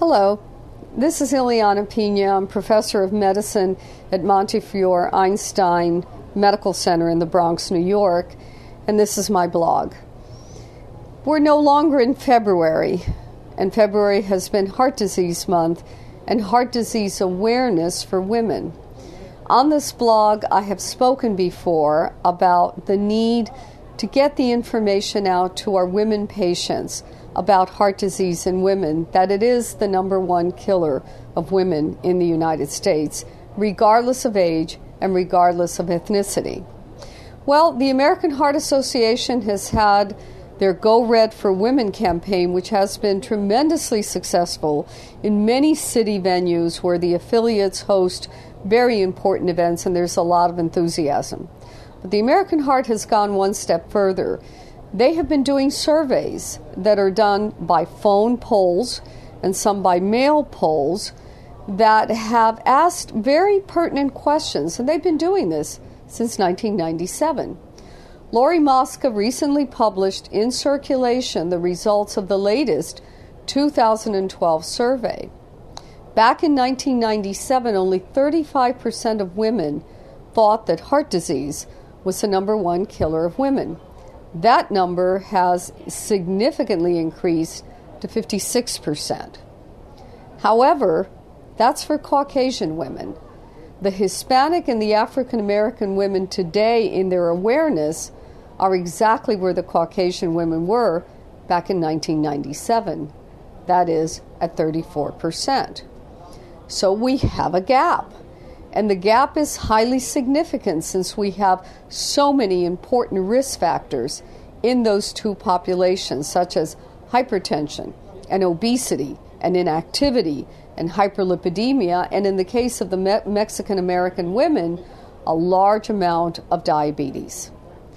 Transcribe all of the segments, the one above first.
Hello, this is Ileana Pina. I'm professor of medicine at Montefiore Einstein Medical Center in the Bronx, New York, and this is my blog. We're no longer in February, and February has been Heart Disease Month and Heart Disease Awareness for Women. On this blog, I have spoken before about the need to get the information out to our women patients about heart disease in women, that it is the number one killer of women in the United States, regardless of age and regardless of ethnicity. Well, the American Heart Association has had their Go Red for Women campaign, which has been tremendously successful in many city venues where the affiliates host very important events, and there's a lot of enthusiasm. But the American Heart has gone one step further. They have been doing surveys that are done by phone polls and some by mail polls that have asked very pertinent questions, and they've been doing this since 1997. Lori Mosca recently published in circulation the results of the latest 2012 survey. Back in 1997, only 35% of women thought that heart disease was the number one killer of women. That number has significantly increased to 56%. However, that's for Caucasian women. The Hispanic and the African American women today, in their awareness, are exactly where the Caucasian women were back in 1997. That is, at 34%. So we have a gap. And the gap is highly significant since we have so many important risk factors in those two populations, such as hypertension and obesity and inactivity and hyperlipidemia, and in the case of the Mexican American women, a large amount of diabetes.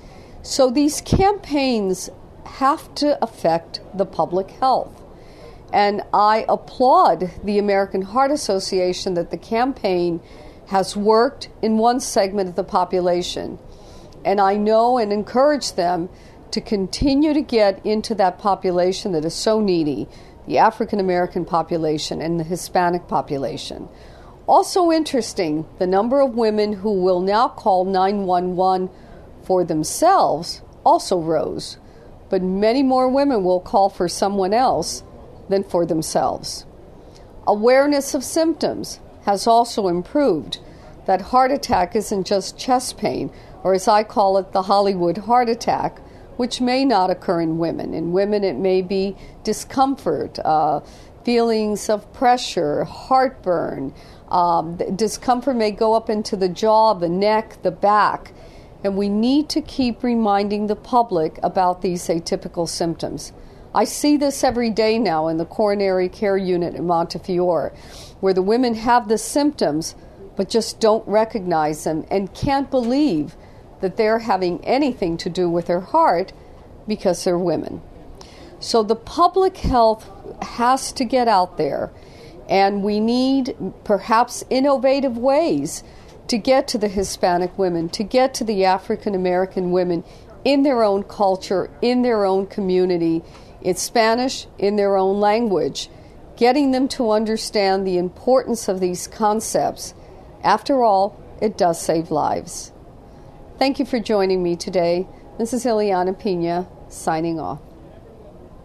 So these campaigns have to affect the public health. And I applaud the American Heart Association that the campaign has worked in one segment of the population. And I know and encourage them to continue to get into that population that is so needy, the African American population and the Hispanic population. Also interesting, the number of women who will now call 911 for themselves also rose, but many more women will call for someone else than for themselves. Awareness of symptoms has also improved, that heart attack isn't just chest pain, or as I call it, the Hollywood heart attack, which may not occur in women. In women, it may be discomfort, feelings of pressure, heartburn. Discomfort may go up into the jaw, the neck, the back. And we need to keep reminding the public about these atypical symptoms. I see this every day now in the coronary care unit in Montefiore, where the women have the symptoms but just don't recognize them and can't believe that they're having anything to do with their heart because they're women. So the public health has to get out there, and we need perhaps innovative ways to get to the Hispanic women, to get to the African American women in their own culture, in their own community, in Spanish, in their own language, getting them to understand the importance of these concepts. After all, it does save lives. Thank you for joining me today. This is Ileana Pina, signing off.